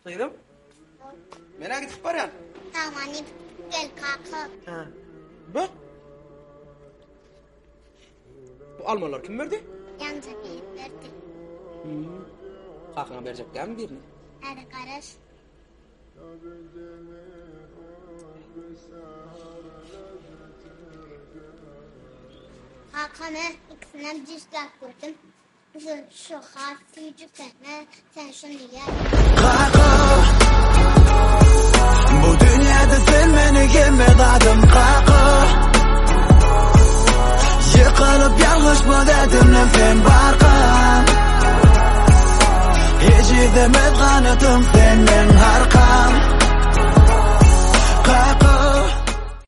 Kıyrım? Mene gidip baryan? Tamam, gel kalk. Ha. Bak. Bu almalar kim verdi? Yanca bir verdi. Kalkına verecekler mi birini? Hadi karış. Hakan'ı ikisinden bir silah gördüm. Şu hafifçe sen şunu gel. Bu dünyada sen meni gelmedim kaka. Yıkılıp yalnız mı dedim lan sen barkam. Hiç demet kanıtım senden harkam.